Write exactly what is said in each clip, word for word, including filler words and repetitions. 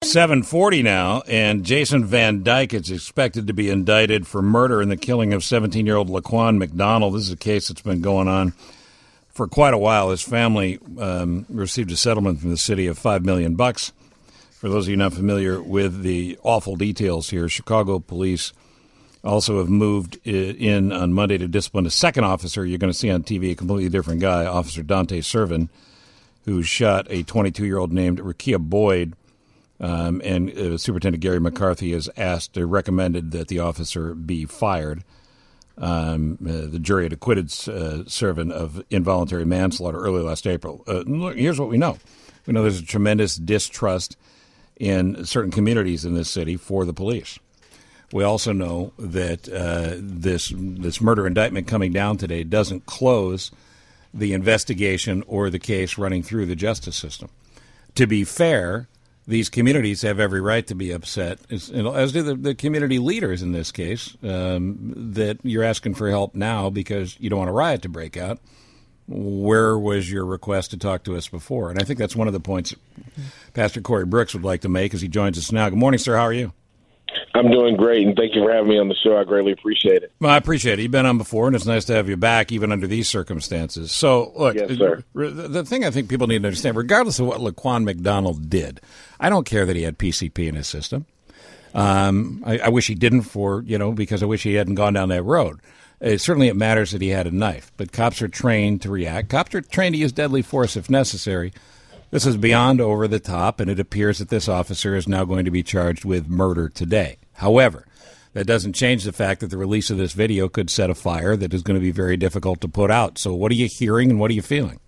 seven forty now, and Jason Van Dyke is expected to be indicted for murder in the killing of seventeen-year-old Laquan McDonald. This is a case that's been going on for quite a while. His family um, received a settlement from the city of five million bucks. For those of you not familiar with the awful details here, Chicago police also have moved in on Monday to discipline a second officer. You're going to see on T V a completely different guy, Officer Dante Servin, who shot a twenty-two-year-old named Rekia Boyd. Um, and uh, Superintendent Gary McCarthy has asked, or recommended that the officer be fired. Um, uh, the jury had acquitted uh, Servin of involuntary manslaughter early last April. Uh, look, here's what we know. We know there's a tremendous distrust in certain communities in this city for the police. We also know that uh, this this murder indictment coming down today doesn't close the investigation or the case running through the justice system. To be fair, these communities have every right to be upset, as, as do the, the community leaders in this case, um, that you're asking for help now because you don't want a riot to break out. Where was your request to talk to us before? And I think that's one of the points Pastor Corey Brooks would like to make as he joins us now. Good morning, sir. How are you? I'm doing great, and thank you for having me on the show. I greatly appreciate it. Well, I appreciate it. You've been on before, and it's nice to have you back, even under these circumstances. So, look, yes, sir. The thing I think people need to understand, regardless of what Laquan McDonald did, I don't care that he had P C P in his system. Um, I, I wish he didn't for, you know, because I wish he hadn't gone down that road. It, certainly it matters that he had a knife, but cops are trained to react. Cops are trained to use deadly force if necessary. This is beyond over the top, and it appears that this officer is now going to be charged with murder today. However, that doesn't change the fact that the release of this video could set a fire that is going to be very difficult to put out. So what are you hearing and what are you feeling?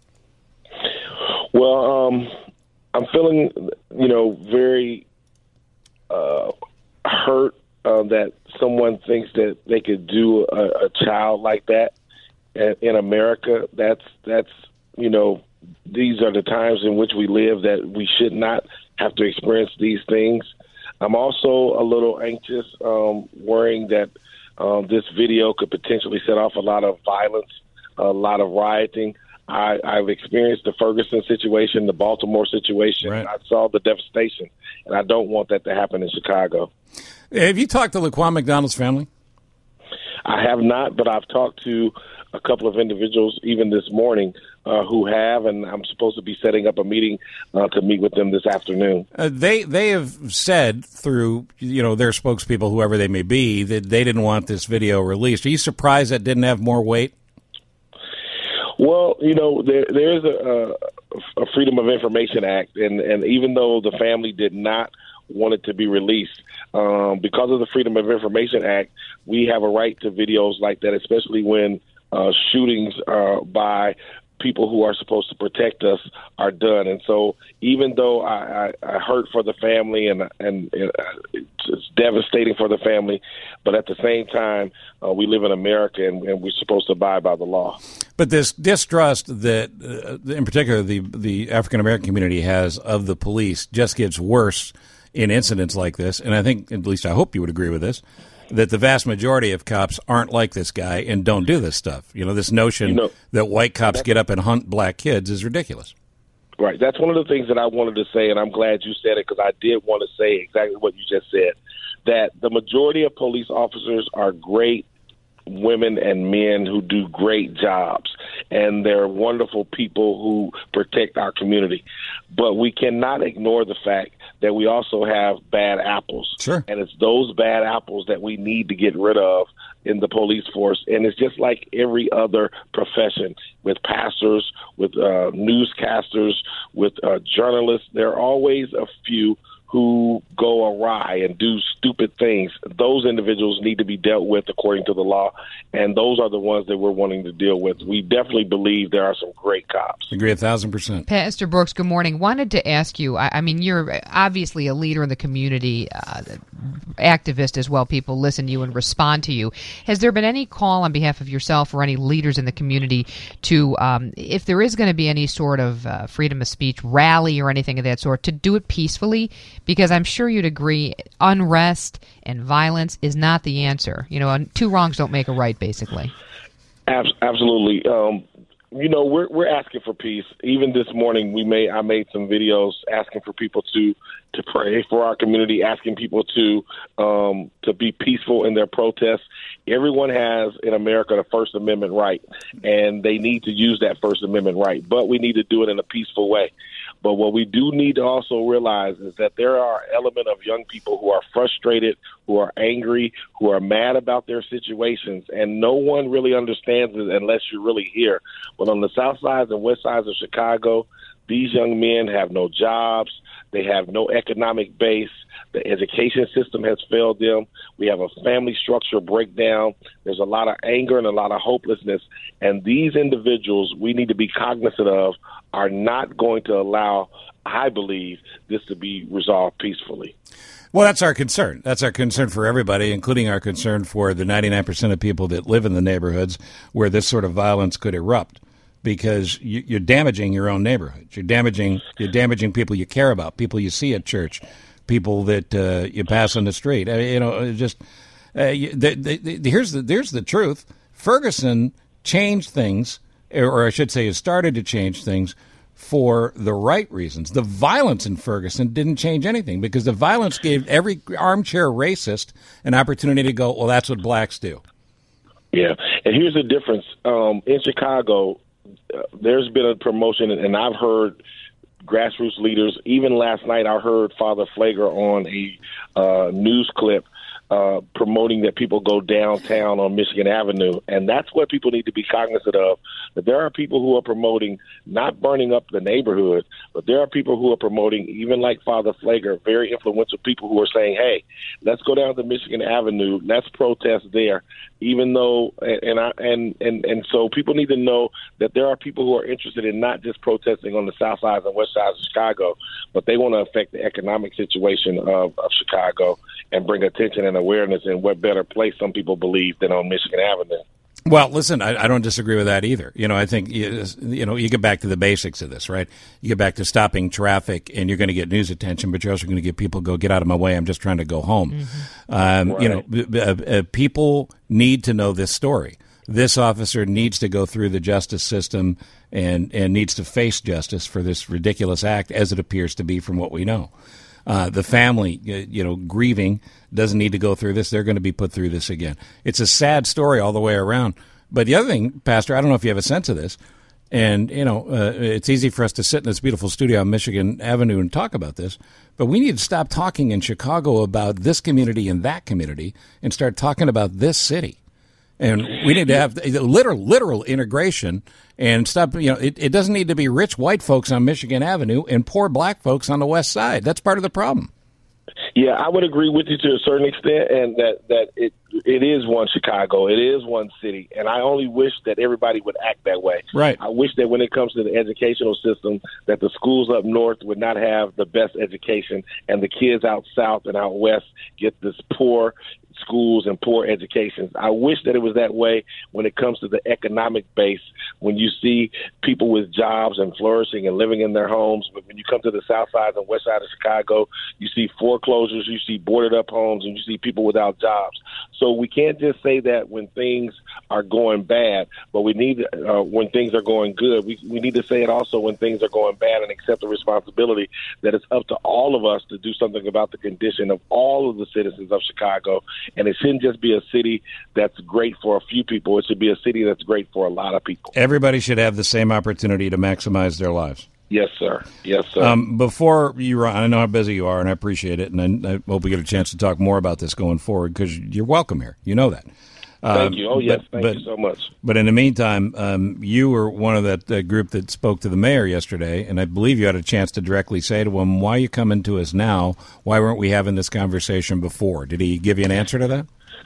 Well, um, I'm feeling, you know, very uh, hurt uh, that someone thinks that they could do a, a child like that in America. That's, that's, you know, these are the times in which we live that we should not have to experience these things. I'm also a little anxious, um, worrying that um, this video could potentially set off a lot of violence, a lot of rioting. I, I've experienced the Ferguson situation, the Baltimore situation. Right. I saw the devastation, and I don't want that to happen in Chicago. Have you talked to Laquan McDonald's family? I have not, but I've talked to a couple of individuals even this morning uh, who have, and I'm supposed to be setting up a meeting uh, to meet with them this afternoon. Uh, they they have said through, you know, their spokespeople, whoever they may be, that they didn't want this video released. Are you surprised that didn't have more weight? Well, you know, there there is a, a Freedom of Information Act, and, and even though the family did not want it to be released, um, because of the Freedom of Information Act, we have a right to videos like that, especially when uh, shootings uh, by people who are supposed to protect us are done. And so even though I, I, I hurt for the family and, and, and it's devastating for the family, but at the same time, uh, we live in America and, and we're supposed to abide by the law. But this distrust that, uh, in particular, the, the African-American community has of the police just gets worse in incidents like this. And I think, at least I hope you would agree with this, that the vast majority of cops aren't like this guy and don't do this stuff. You know, this notion you know, that white cops get up and hunt black kids is ridiculous. Right. That's one of the things that I wanted to say, and I'm glad you said it because I did want to say exactly what you just said, that the majority of police officers are great women and men who do great jobs, and they're wonderful people who protect our community. But we cannot ignore the fact that we also have bad apples. Sure. And it's those bad apples that we need to get rid of in the police force. And it's just like every other profession, with pastors, with uh, newscasters, with uh, journalists. There are always a few who go awry and do stupid things. Those individuals need to be dealt with according to the law, and those are the ones that we're wanting to deal with. We definitely believe there are some great cops. Agree a thousand percent. Pastor Brooks, good morning. Wanted to ask you, I, I mean, you're obviously a leader in the community, uh, activist as well. People listen to you and respond to you. Has there been any call on behalf of yourself or any leaders in the community to, um, if there is going to be any sort of uh, freedom of speech rally or anything of that sort, to do it peacefully? Because I'm sure you'd agree, unrest and violence is not the answer. You know, two wrongs don't make a right, basically. Absolutely. Um, you know, we're we're asking for peace. Even this morning, we made I made some videos asking for people to to pray for our community, asking people to um, to be peaceful in their protests. Everyone has in America the First Amendment right, and they need to use that First Amendment right. But we need to do it in a peaceful way. But what we do need to also realize is that there are element of young people who are frustrated, who are angry, who are mad about their situations, and no one really understands it unless you're really here. But on the south sides and west sides of Chicago, these young men have no jobs. They have no economic base. The education system has failed them. We have a family structure breakdown. There's a lot of anger and a lot of hopelessness. And these individuals we need to be cognizant of are not going to allow, I believe, this to be resolved peacefully. Well, that's our concern. That's our concern for everybody, including our concern for the ninety-nine percent of people that live in the neighborhoods where this sort of violence could erupt. Because you're damaging your own neighborhood. You're damaging you're damaging people you care about, people you see at church, people that uh, you pass on the street. I mean, you know, just uh, you, the, the, the, here's the here's the truth. Ferguson changed things, or I should say, has started to change things for the right reasons. The violence in Ferguson didn't change anything because the violence gave every armchair racist an opportunity to go, well, that's what blacks do. Yeah, and here's the difference. Um, in Chicago, Uh, there's been a promotion, and I've heard grassroots leaders. Even last night, I heard Father Flager on a uh, news clip uh, promoting that people go downtown on Michigan Avenue, and that's what people need to be cognizant of. That there are people who are promoting not burning up the neighborhood, but there are people who are promoting, even like Father Flager, very influential people who are saying, "Hey, let's go down to Michigan Avenue, let's protest there." Even though, and and, I, and and and so people need to know that there are people who are interested in not just protesting on the south sides and west sides of Chicago, but they want to affect the economic situation of, of Chicago and bring attention and awareness. And what better place, some people believe, than on Michigan Avenue. Well, listen, I, I don't disagree with that either. You know, I think, you, you know, you get back to the basics of this, right? You get back to stopping traffic, and you're going to get news attention, but you're also going to get people go, get out of my way, I'm just trying to go home. Mm-hmm. Um, right. You know, uh, uh, people need to know this story. This officer needs to go through the justice system and, and needs to face justice for this ridiculous act, as it appears to be from what we know. Uh, the family, you know, grieving doesn't need to go through this. They're going to be put through this again. It's a sad story all the way around. But the other thing, Pastor, I don't know if you have a sense of this, and, you know, uh, it's easy for us to sit in this beautiful studio on Michigan Avenue and talk about this, but we need to stop talking in Chicago about this community and that community and start talking about this city. And we need to have literal, literal integration and stop. You know, it, it doesn't need to be rich white folks on Michigan Avenue and poor black folks on the west side. That's part of the problem. Yeah, I would agree with you to a certain extent, and that, that it it is one Chicago. It is one city, and I only wish that everybody would act that way. Right. I wish that when it comes to the educational system, that the schools up north would not have the best education, and the kids out south and out west get this poor schools and poor education. I wish that it was that way when it comes to the economic base, when you see people with jobs and flourishing and living in their homes. But when you come to the south side and west side of Chicago, you see foreclosures, you see boarded up homes, and you see people without jobs. So we can't just say that when things are going bad, but we need uh, when things are going good. We, we need to say it also when things are going bad and accept the responsibility that it's up to all of us to do something about the condition of all of the citizens of Chicago. And it shouldn't just be a city that's great for a few people. It should be a city that's great for a lot of people. Everybody should have the same opportunity to maximize their lives. Yes, sir. Yes, sir. Um, before you run, I know how busy you are, and I appreciate it, and I, I hope we get a chance to talk more about this going forward, because you're welcome here. You know that. Thank you. Oh, yes. But, Thank but, you so much. But in the meantime, um, you were one of that uh, group that spoke to the mayor yesterday, and I believe you had a chance to directly say to him, why are you coming to us now? Why weren't we having this conversation before? Did he give you an answer to that?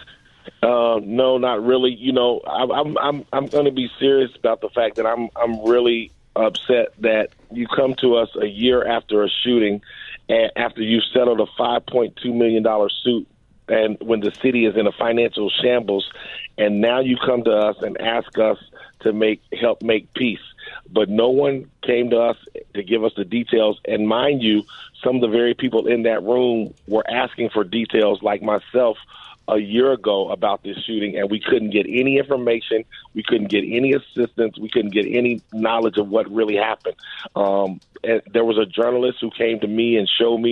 Uh, no, not really. You know, I'm I'm I'm, I'm going to be serious about the fact that I'm I'm really upset that you come to us a year after a shooting, and after you've settled a five point two million dollars suit, and when the city is in a financial shambles, and now you come to us and ask us to make help make peace. But no one came to us to give us the details. And mind you, some of the very people in that room were asking for details, like myself, a year ago about this shooting, and we couldn't get any information. We couldn't get any assistance. We couldn't get any knowledge of what really happened. Um, and there was a journalist who came to me and showed me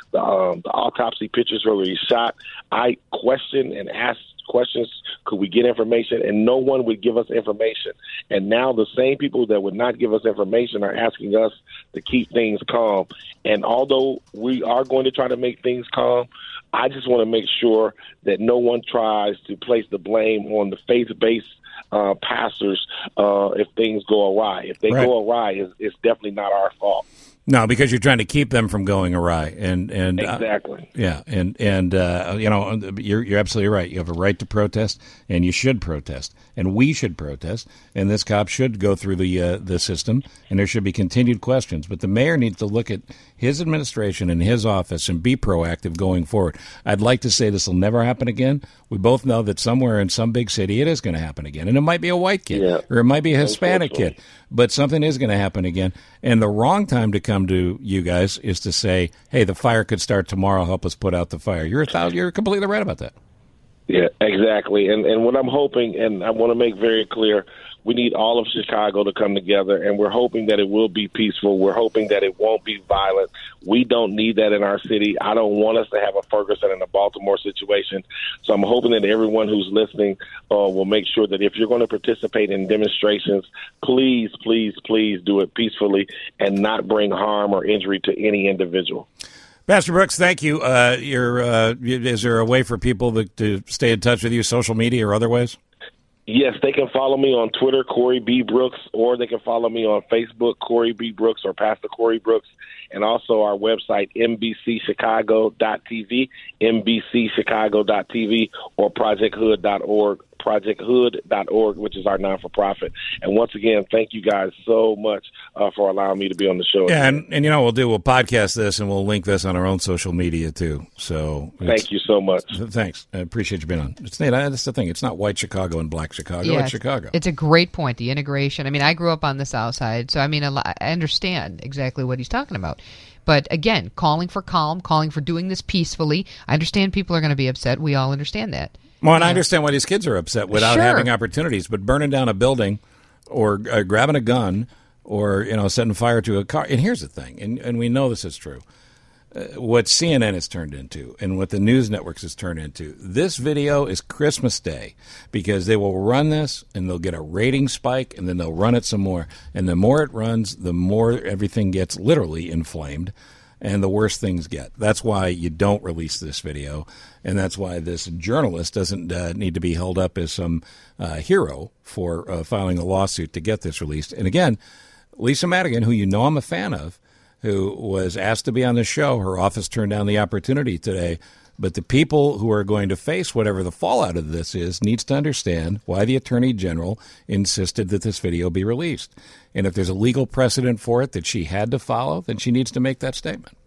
the, um, the autopsy pictures where he shot. I questioned and asked questions, could we get information, and no one would give us information. And now the same people that would not give us information are asking us to keep things calm. And although we are going to try to make things calm, I just want to make sure that no one tries to place the blame on the faith-based uh, pastors uh, if things go awry. If they right. go awry, it's, it's definitely not our fault. No, because you're trying to keep them from going awry, and and exactly, uh, yeah, and and uh, you know, you're you're absolutely right. You have a right to protest, and you should protest, and we should protest, and this cop should go through the uh, the system, and there should be continued questions. But the mayor needs to look at his administration and his office and be proactive going forward. I'd like to say this will never happen again. We both know that somewhere in some big city it is going to happen again, and it might be a white kid, yeah. or it might be a Hispanic kid, but something is going to happen again. And the wrong time to come to you guys is to say, "Hey, the fire could start tomorrow. Help us put out the fire." You're a thousand, you're completely right about that. Yeah, exactly. And and what I'm hoping, and I want to make very clear, we need all of Chicago to come together, and we're hoping that it will be peaceful. We're hoping that it won't be violent. We don't need that in our city. I don't want us to have a Ferguson and a Baltimore situation. So I'm hoping that everyone who's listening uh, will make sure that if you're going to participate in demonstrations, please, please, please do it peacefully and not bring harm or injury to any individual. Pastor Brooks, thank you. Uh, you're, uh, is there a way for people to, to stay in touch with you, social media or other ways? Yes, they can follow me on Twitter, Corey B. Brooks, or they can follow me on Facebook, Corey B. Brooks or Pastor Corey Brooks, and also our website, N B C Chicago dot T V, N B C Chicago dot T V, or project hood dot org, project hood dot org, which is our non-for-profit. And once again, thank you guys so much uh, for allowing me to be on the show. Yeah, and, and you know what we'll do? We'll podcast this, and we'll link this on our own social media, too. So thank you so much. Thanks. I appreciate you being on. It's, that's the thing. It's not white Chicago and black Chicago. Yeah, it's Chicago. It's a great point, the integration. I mean, I grew up on the South Side, so I mean, I understand exactly what he's talking about. But again, calling for calm, calling for doing this peacefully. I understand people are going to be upset. We all understand that. Well, and yeah. I understand why these kids are upset without sure. having opportunities, but burning down a building or uh, grabbing a gun or, you know, setting fire to a car. And here's the thing, and, and we know this is true. Uh, what C N N has turned into and what the news networks has turned into, this video is Christmas Day because they will run this and they'll get a rating spike and then they'll run it some more. And the more it runs, the more everything gets literally inflamed and the worse things get. That's why you don't release this video, and that's why this journalist doesn't uh, need to be held up as some uh, hero for uh, filing a lawsuit to get this released. And again, Lisa Madigan, who you know I'm a fan of, who was asked to be on the show, her office turned down the opportunity today. But the people who are going to face whatever the fallout of this is needs to understand why the Attorney General insisted that this video be released. And if there's a legal precedent for it that she had to follow, then she needs to make that statement.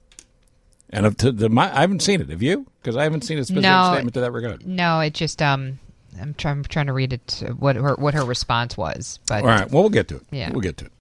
And if to the, my, I haven't seen it. Have you? Because I haven't seen a specific no, statement to that regard. No, it just um, I'm trying I'm trying to read it what her what her response was. But all right, well we'll get to it. Yeah, we'll get to it.